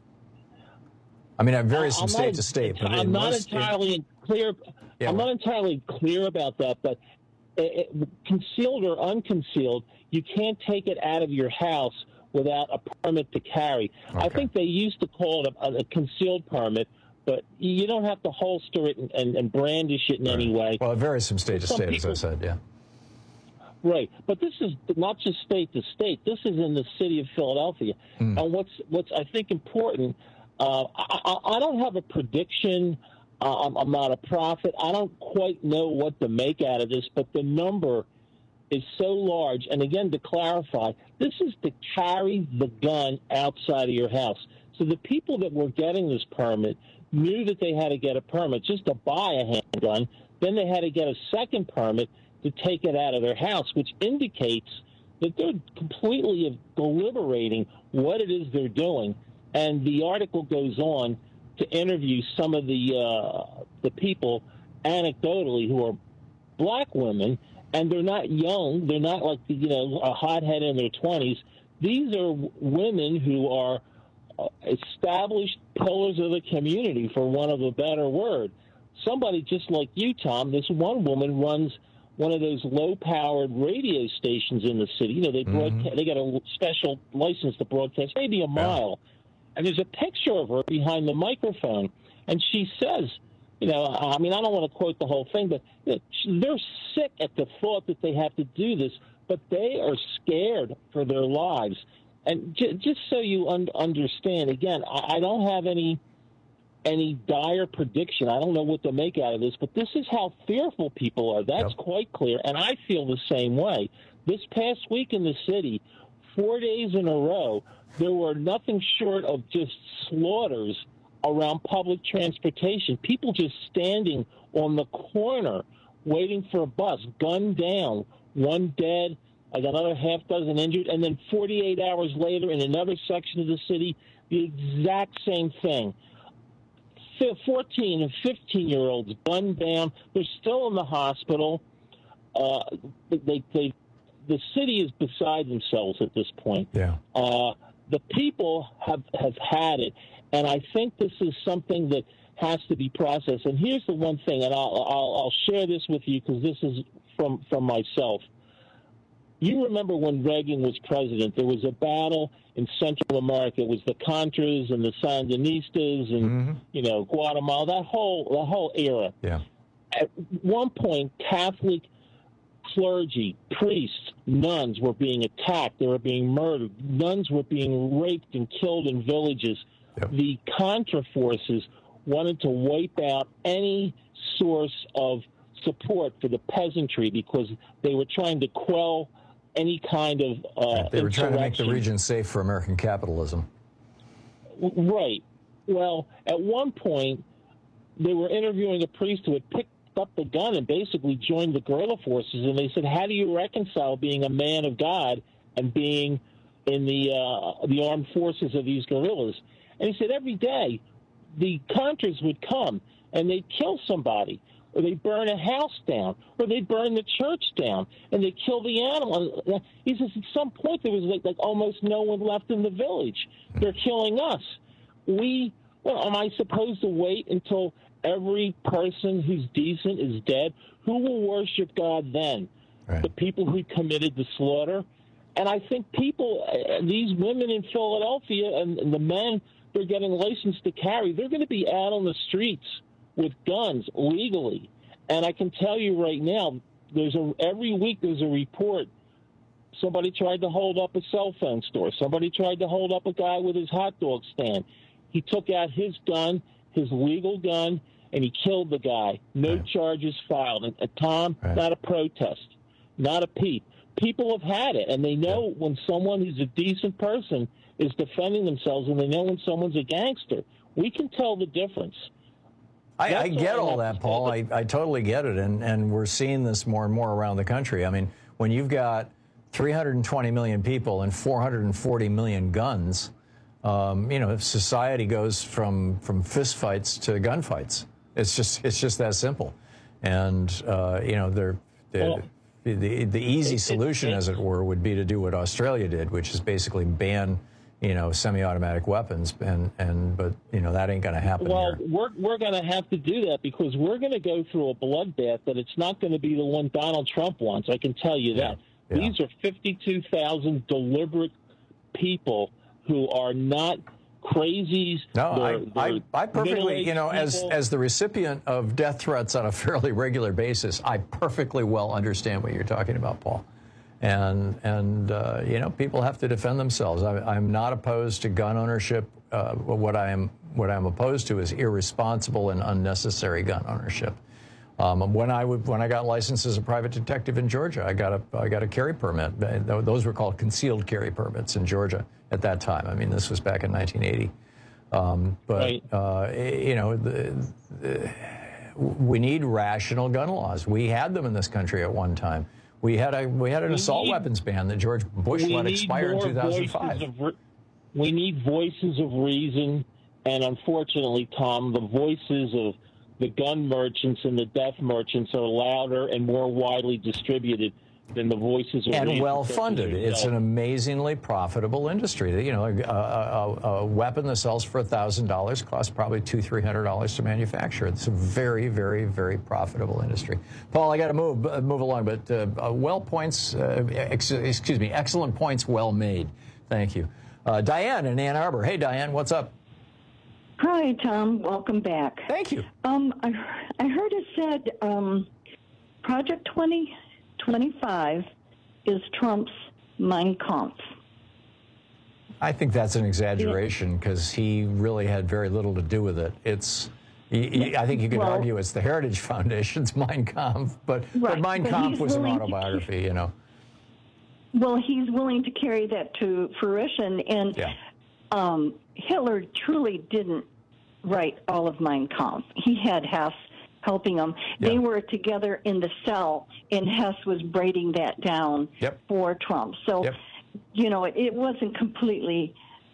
I mean, it varies from state to state. But I'm not entirely clear. Yeah, I'm not entirely clear about that, but concealed or unconcealed, you can't take it out of your house without a permit to carry. Okay. I think they used to call it a concealed permit, but you don't have to holster it and brandish it in any way. Well, it varies from state to state, as I said, yeah. Right, but this is not just state to state. This is in the city of Philadelphia. And what's I think important, I don't have a prediction. I'm not a prophet. I don't quite know what to make out of this, but the number is so large. And again, to clarify, this is to carry the gun outside of your house. So the people that were getting this permit knew that they had to get a permit just to buy a handgun. Then they had to get a second permit to take it out of their house, which indicates that they're completely deliberating what it is they're doing. And the article goes on to interview some of the people anecdotally who are black women, and they're not young. They're not like, a hothead in their 20s. These are women who are established pillars of the community, for want of a better word. Somebody just like you, Tom, this one woman runs one of those low-powered radio stations in the city. They broadcast. They got a special license to broadcast maybe a mile. And there's a picture of her behind the microphone, and she says, I don't want to quote the whole thing, but they're sick at the thought that they have to do this, but they are scared for their lives. And just so you understand, again, I don't have any dire prediction. I don't know what to make out of this, but this is how fearful people are. That's quite clear, and I feel the same way. This past week in the city, 4 days in a row, there were nothing short of just slaughters around public transportation. People just standing on the corner waiting for a bus, gunned down, one dead, another half dozen injured, and then 48 hours later in another section of the city, the exact same thing. 14 and 15-year-olds gunned down. They're still in the hospital. The city is beside themselves at this point. Yeah. The people have had it, and I think this is something that has to be processed. And here's the one thing, and I'll share this with you because this is from myself. You remember when Reagan was president, there was a battle in Central America. It was the Contras and the Sandinistas and, Guatemala, that whole era. Yeah. At one point, Catholic clergy, priests, nuns were being attacked. They were being murdered. Nuns were being raped and killed in villages. Yep. The Contra forces wanted to wipe out any source of support for the peasantry because they were trying to quell any kind of they were trying to make the region safe for American capitalism. Right. Well, at one point, they were interviewing a priest who had picked up the gun and basically joined the guerrilla forces, and they said, how do you reconcile being a man of God and being in the armed forces of these guerrillas? And he said every day the Contras would come and they'd kill somebody, or they'd burn a house down, or they'd burn the church down, and they'd kill the animal. He says at some point there was like almost no one left in the village. They're killing us. Am I supposed to wait until every person who's decent is dead? Who will worship God then? Right. The people who committed the slaughter? And I think these women in Philadelphia and the men they're getting licensed to carry, they're going to be out on the streets with guns legally. And I can tell you right now, every week there's a report. Somebody tried to hold up a cell phone store. Somebody tried to hold up a guy with his hot dog stand. He took out his gun, his legal gun, and he killed the guy. No charges filed. And Tom, not a protest, not a peep. People have had it, and they know when someone who's a decent person is defending themselves, and they know when someone's a gangster. We can tell the difference. I get all that, Paul. I totally get it, and we're seeing this more and more around the country. I mean, when you've got 320 million people and 440 million guns, if society goes from fistfights to gunfights, it's just that simple. And the easy solution, as it were, would be to do what Australia did, which is basically ban semi-automatic weapons, but that ain't going to happen. Well, here. we're going to have to do that because we're going to go through a bloodbath that it's not going to be the one Donald Trump wants. I can tell you that. Yeah. These are 52,000 deliberate people who are not crazies. No, I perfectly, as the recipient of death threats on a fairly regular basis, I perfectly well understand what you're talking about, Paul. And people have to defend themselves. I'm not opposed to gun ownership. What I'm opposed to is irresponsible and unnecessary gun ownership. When I got licensed as a private detective in Georgia, I got a carry permit. Those were called concealed carry permits in Georgia at that time. I mean, this was back in 1980. We need rational gun laws. We had them in this country at one time. We had an assault weapons ban that George Bush let expire in 2005. We need voices of reason, and unfortunately, Tom, the voices of the gun merchants and the death merchants are louder and more widely distributed than the voices of reason. And well-funded. It's an amazingly profitable industry. A weapon that sells for $1,000 costs probably $200-300 to manufacture. It's a very, very, very profitable industry. Paul, I got to move along, but excellent points, well made. Thank you. Diane in Ann Arbor. Hey, Diane, what's up? Hi, Tom. Welcome back. Thank you. I heard it said Project 2025 is Trump's Mein Kampf. I think that's an exaggeration because he really had very little to do with it. I think you could argue it's the Heritage Foundation's Mein Kampf, but Mein Kampf was an autobiography, Well, he's willing to carry that to fruition, and Hitler truly didn't write all of Mein Kampf. He had Hess helping him. Yeah. They were together in the cell, and Hess was braiding that down for Trump. So, it wasn't completely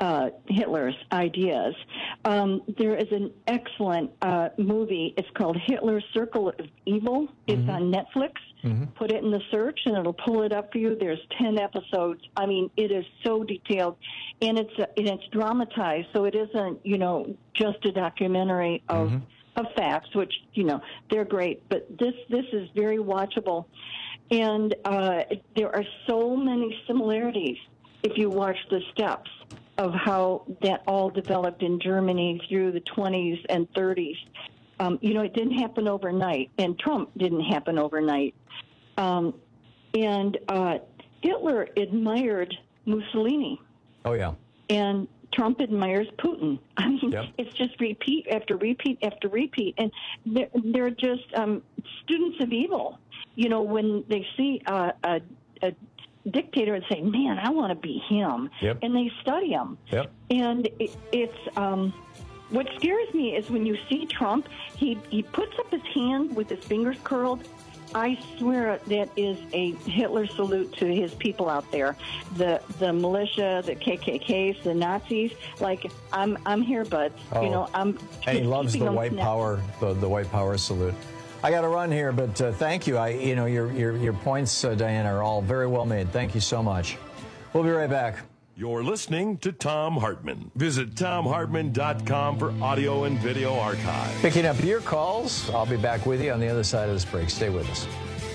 Hitler's ideas. There is an excellent movie. It's called Hitler's Circle of Evil. It's on Netflix. Put it in the search, and it'll pull it up for you. There's 10 episodes. I mean, it is so detailed, and it's dramatized, so it isn't, just a documentary of facts, which, they're great. But this is very watchable, and there are so many similarities if you watch the steps of how that all developed in Germany through the 20s and 30s. It didn't happen overnight, and Trump didn't happen overnight. And Hitler admired Mussolini. Oh, yeah. And Trump admires Putin. I mean, It's just repeat after repeat after repeat. And they're just students of evil. When they see a dictator and say, man, I want to be him. And they study him. And it's what scares me is when you see Trump, he puts up his hand with his fingers curled. I swear that is a Hitler salute to his people out there, the militia, the KKKs, the Nazis. Like, I'm here, buds. I'm. And he loves the white power, the white power salute. I got to run here, but thank you. Your points, Diane, are all very well made. Thank you so much. We'll be right back. You're listening to Thom Hartmann. Visit ThomHartmann.com for audio and video archive. Picking up your calls. I'll be back with you on the other side of this break. Stay with us.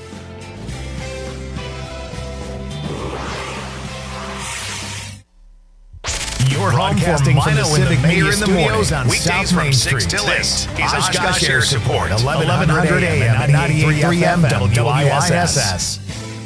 You're broadcasting from the Civic Media Studios on South Main Street. This is Oshkosh Air Support, 1100 AM and 98.3 FM WISS.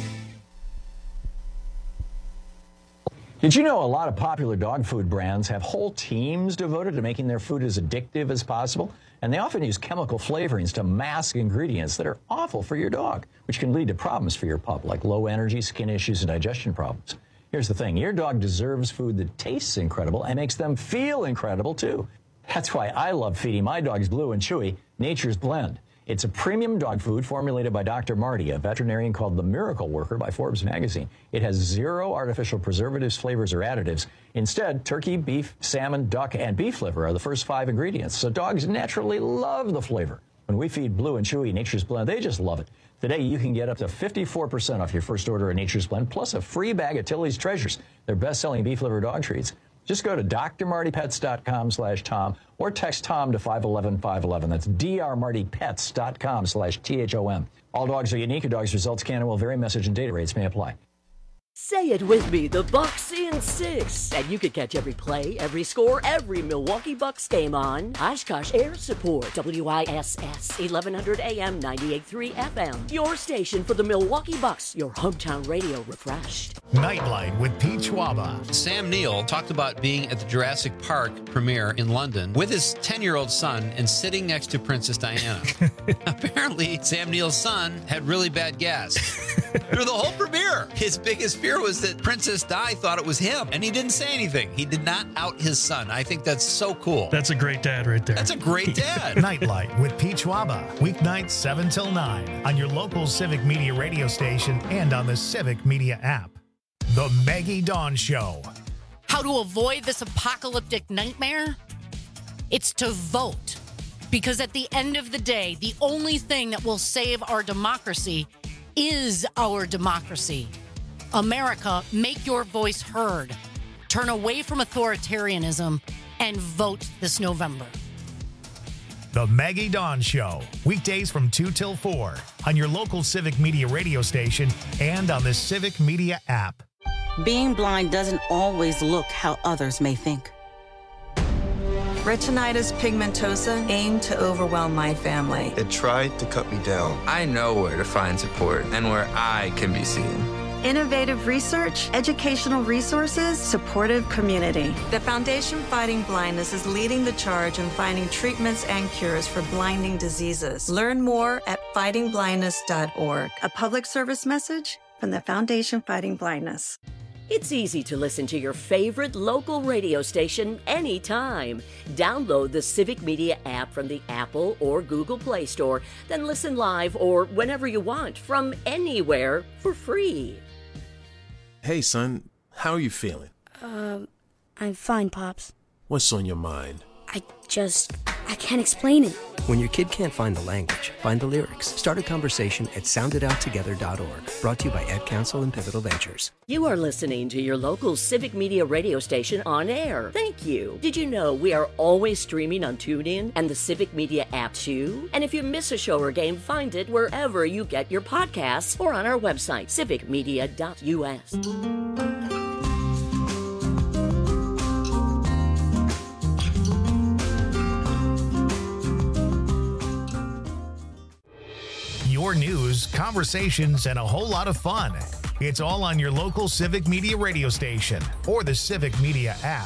Did you know a lot of popular dog food brands have whole teams devoted to making their food as addictive as possible? And they often use chemical flavorings to mask ingredients that are awful for your dog, which can lead to problems for your pup, like low energy, skin issues, and digestion problems. Here's the thing. Your dog deserves food that tastes incredible and makes them feel incredible, too. That's why I love feeding my dogs Blue and Chewy Nature's Blend. It's a premium dog food formulated by Dr. Marty, a veterinarian called the Miracle Worker by Forbes magazine. It has 0 artificial preservatives, flavors, or additives. Instead, turkey, beef, salmon, duck, and beef liver are the first 5 ingredients, so dogs naturally love the flavor. When we feed Blue and Chewy Nature's Blend, they just love it. Today, you can get up to 54% off your first order of Nature's Blend, plus a free bag of Tilly's Treasures, their best-selling beef liver dog treats. Just go to drmartypets.com/Tom or text Tom to 511-511. That's drmartypets.com/THOM. All dogs are unique. A dog's results can and will vary. Message and data rates may apply. Say it with me, the Bucks in 6. And you can catch every play, every score, every Milwaukee Bucks game on Oshkosh Air Support, WISS, 1100 AM, 98.3 FM. Your station for the Milwaukee Bucks, your hometown radio refreshed. Nightlight with Pete Schwaba. Sam Neill talked about being at the Jurassic Park premiere in London with his 10-year-old son and sitting next to Princess Diana. Apparently, Sam Neill's son had really bad gas. Through the whole premiere, his biggest fear was that Princess Di thought it was him, and he didn't say anything. He did not out his son. I think that's so cool. That's a great dad right there. That's a great dad. Nightlight with Pete Schwaba. Weeknights 7 till 9 on your local Civic Media radio station and on the Civic Media app. The Maggie Dawn Show. How to avoid this apocalyptic nightmare? It's to vote. Because at the end of the day, the only thing that will save our democracy is our democracy. America, make your voice heard. Turn away from authoritarianism and vote this November. The Maggie Dawn Show. Weekdays from 2 till 4 on your local Civic Media radio station and on the Civic Media app. Being blind doesn't always look how others may think. Retinitis pigmentosa aimed to overwhelm my family. It tried to cut me down. I know where to find support and where I can be seen. Innovative research, educational resources, supportive community. The Foundation Fighting Blindness is leading the charge in finding treatments and cures for blinding diseases. Learn more at fightingblindness.org. A public service message from the Foundation Fighting Blindness. It's easy to listen to your favorite local radio station anytime. Download the Civic Media app from the Apple or Google Play Store, then listen live or whenever you want from anywhere for free. Hey, son, how are you feeling? I'm fine, Pops. What's on your mind? I can't explain it. When your kid can't find the language, find the lyrics. Start a conversation at sounditouttogether.org. Brought to you by Ad Council and Pivotal Ventures. You are listening to your local Civic Media radio station on air. Thank you. Did you know we are always streaming on TuneIn and the Civic Media app too? And if you miss a show or game, find it wherever you get your podcasts or on our website, civicmedia.us. Your news, conversations, and a whole lot of fun. It's all on your local Civic Media radio station or the Civic Media app.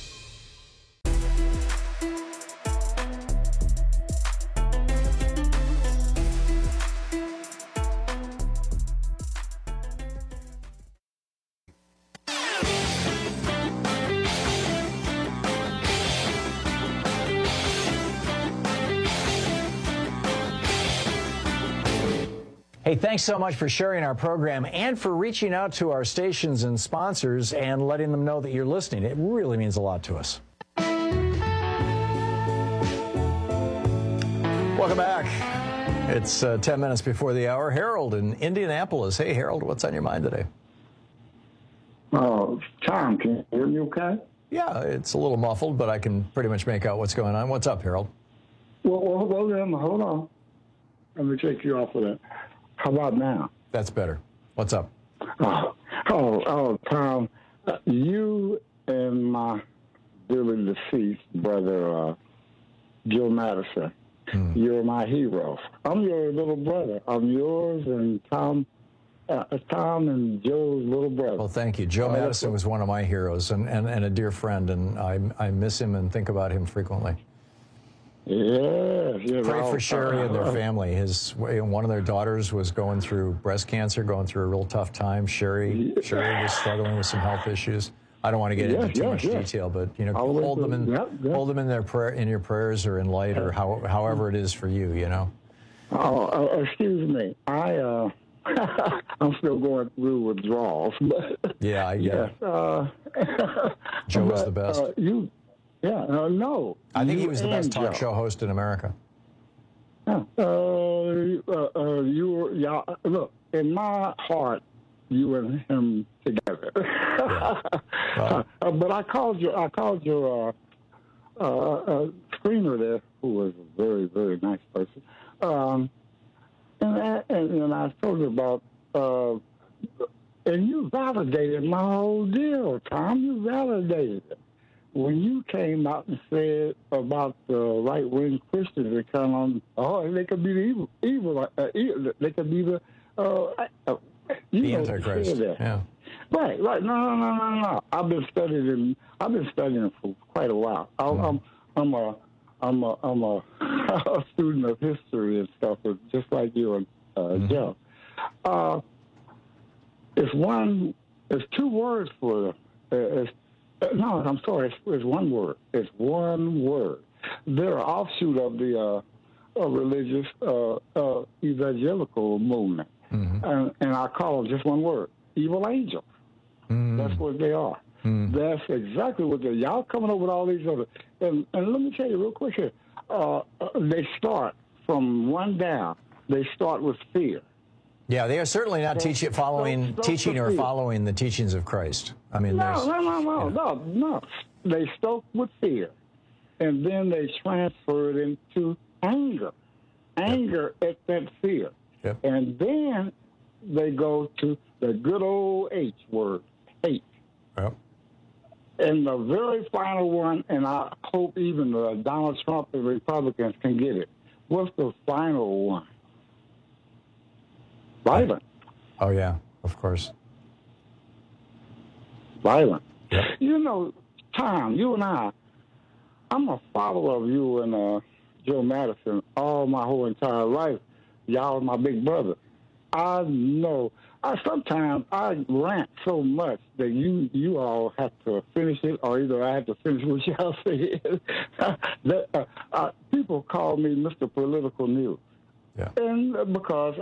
Hey, thanks so much for sharing our program and for reaching out to our stations and sponsors and letting them know that you're listening. It really means a lot to us. Welcome back. It's 10 minutes before the hour. Harold in Indianapolis. Hey, Harold, what's on your mind today? Tom, can you hear me okay? Yeah, it's a little muffled, but I can pretty much make out what's going on. What's up, Harold? Well, then, hold on. Let me take you off of that. How about now? That's better. What's up? Tom, you and my dearly deceased brother, Joe Madison, you're my heroes. I'm your little brother. I'm yours and Tom and Joe's little brother. Well, thank you. Joe Madison was one of my heroes and a dear friend, and I miss him and think about him frequently. Yeah. Pray for Sherry and their family. One of their daughters was going through breast cancer, going through a real tough time. Sherry was struggling with some health issues. I don't want to get into too much detail, but hold them in your prayers or in light or however it is for you. Excuse me. I'm still going through withdrawals. But yeah, I get it. Joe was the best. No. I think he was the best talk show host in America. Look, in my heart, you and him together. But I called your screener there, who was a very, very nice person. And I told you about, and you validated my whole deal, Tom. You validated it. When you came out and said about the right-wing Christians that come on, they could be the evil, they could be the Antichrist. Yeah. Right. No. I've been studying for quite a while. I'm a student of history and stuff, just like you and Joe. It's two words for no, I'm sorry. It's one word. It's one word. They're an offshoot of the religious evangelical movement, and I call them just one word: evil angels. That's what they are. That's exactly what they're. Y'all coming up with all these other. And let me tell you real quick here. They start from one down. They start with fear. Yeah, they are certainly not teaching or following the teachings of Christ. I mean, no. They start with fear, and then they transfer it into anger at that fear, and then they go to the good old H word, hate. Yep. And the very final one, and I hope even Donald Trump and Republicans can get it. What's the final one? Violent. Oh, yeah, of course. Violent. Yep. Tom, you and I'm a follower of you and Joe Madison all my whole entire life. Y'all are my big brother. I know. Sometimes I rant so much that you all have to finish it, or either I have to finish what y'all say. People call me Mr. Political News. And because,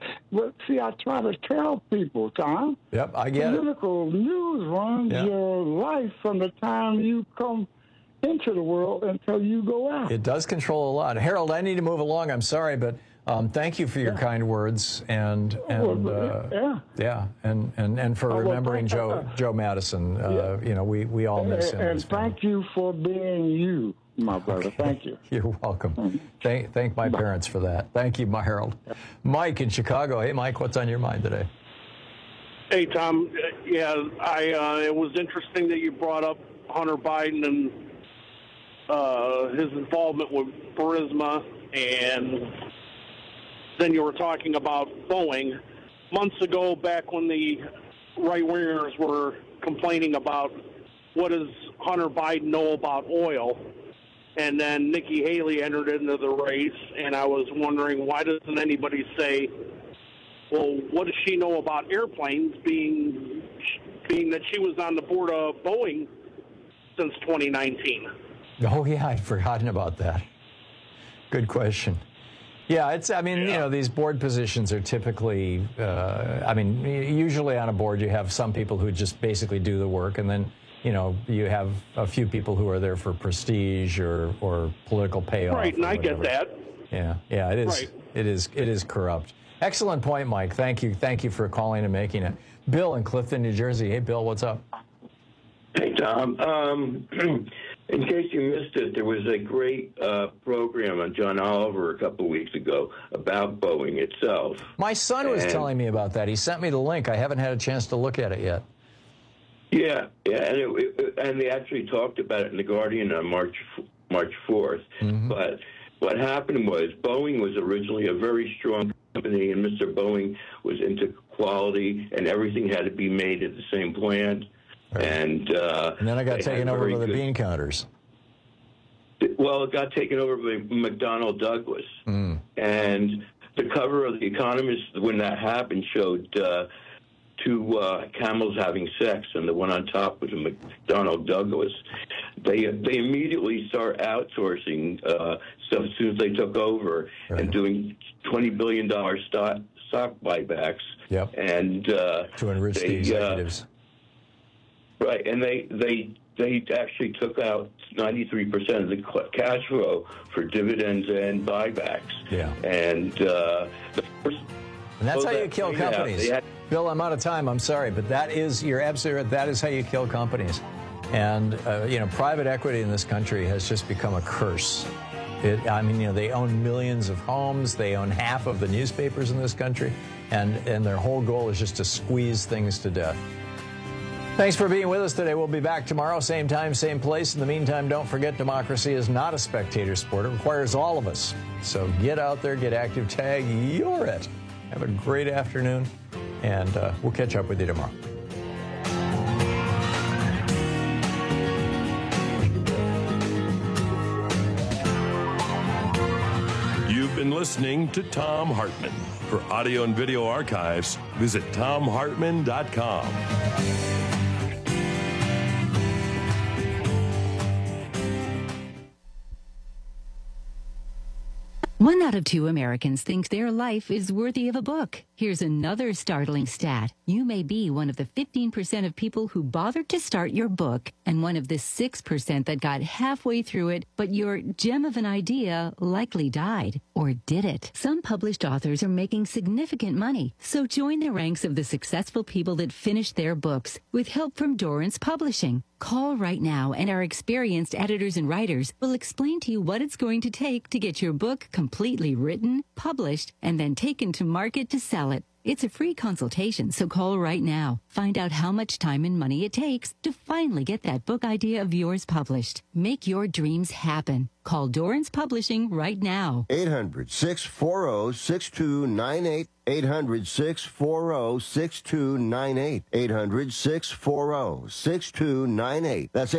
I try to tell people, Tom. Yep, I get it. Political news runs your life from the time you come into the world until you go out. It does control a lot. Harold, I need to move along. I'm sorry, but thank you for your kind words and for remembering Joe Madison. We all miss him. And thank you for being you, my brother. Thank you. You're welcome. Thank my parents for that. Thank you, my Harold. Mike in Chicago. Hey, Mike, what's on your mind today? Hey, Tom. It was interesting that you brought up Hunter Biden and his involvement with Burisma, and then you were talking about Boeing. Months ago, back when the right-wingers were complaining about what does Hunter Biden know about oil, and then Nikki Haley entered into the race, and I was wondering, why doesn't anybody say, well, what does she know about airplanes, being that she was on the board of Boeing since 2019? Oh, yeah, I'd forgotten about that. Good question. Yeah, these board positions are typically, usually on a board you have some people who just basically do the work, and then, you have a few people who are there for prestige or political payoff. Right, and I get that. Yeah, it is. Right. It is corrupt. Excellent point, Mike. Thank you for calling and making it. Bill in Clifton, New Jersey. Hey, Bill, what's up? Hey, Tom. In case you missed it, there was a great program on John Oliver a couple of weeks ago about Boeing itself. My son was telling me about that. He sent me the link. I haven't had a chance to look at it yet. Yeah, and they actually talked about it in The Guardian on March 4th. Mm-hmm. But what happened was Boeing was originally a very strong company, and Mr. Boeing was into quality, and everything had to be made at the same plant. Right. And then I got taken over by the bean counters. Well, it got taken over by McDonnell Douglas. Mm. And the cover of The Economist when that happened showed two camels having sex, and the one on top was a McDonnell Douglas. They immediately start outsourcing stuff as soon as they took over, right, and doing $20 billion stock buybacks. Yep. And to enrich the executives. Right, and they actually took out 93% of the cash flow for dividends and buybacks. Yeah. And that's how you kill companies. Bill, I'm out of time. I'm sorry, but you're absolutely right. That is how you kill companies. And private equity in this country has just become a curse. They own millions of homes. They own half of the newspapers in this country, and their whole goal is just to squeeze things to death. Thanks for being with us today. We'll be back tomorrow, same time, same place. In the meantime, don't forget democracy is not a spectator sport. It requires all of us. So get out there, get active, tag, you're it. Have a great afternoon, and we'll catch up with you tomorrow. You've been listening to Thom Hartmann. For audio and video archives, visit ThomHartmann.com. 1 out of 2 Americans think their life is worthy of a book. Here's another startling stat. You may be one of the 15% of people who bothered to start your book and one of the 6% that got halfway through it, but your gem of an idea likely died. Or did it? Some published authors are making significant money, so join the ranks of the successful people that finished their books with help from Dorrance Publishing. Call right now, and our experienced editors and writers will explain to you what it's going to take to get your book completely written, published, and then taken to market to sell it. It's a free consultation, so call right now. Find out how much time and money it takes to finally get that book idea of yours published. Make your dreams happen. Call Dorrance Publishing right now. 800-640-6298. 800-640-6298. 800-640-6298. That's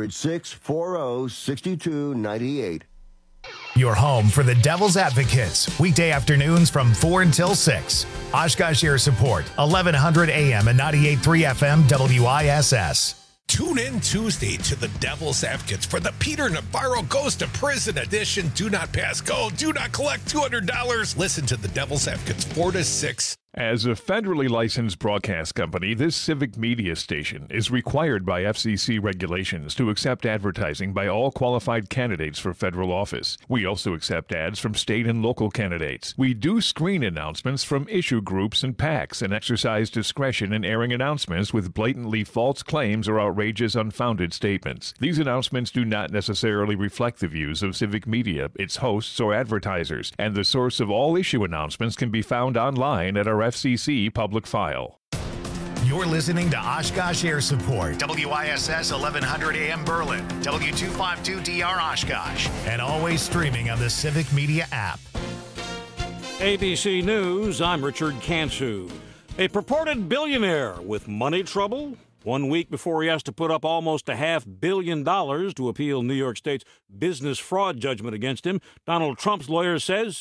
800-640-6298. Your home for the Devil's Advocates. Weekday afternoons from 4 until 6. Oshkosh Air Support, 1100 AM and 98.3 FM WISS. Tune in Tuesday to the Devil's Advocates for the Peter Navarro Goes to Prison edition. Do not pass go. Do not collect $200. Listen to the Devil's Advocates 4 to 6. As a federally licensed broadcast company, this civic media station is required by FCC regulations to accept advertising by all qualified candidates for federal office. We also accept ads from state and local candidates. We do screen announcements from issue groups and PACs and exercise discretion in airing announcements with blatantly false claims or outrageous, unfounded statements. These announcements do not necessarily reflect the views of civic media, its hosts, or advertisers, and the source of all issue announcements can be found online at our FCC public file. You're listening to Oshkosh Air Support, WISS 1100 AM Berlin, W252DR Oshkosh, and always streaming on the Civic Media app. ABC News, I'm Richard Kansu. A purported billionaire with money trouble? 1 week before he has to put up almost $500 million to appeal New York State's business fraud judgment against him, Donald Trump's lawyer says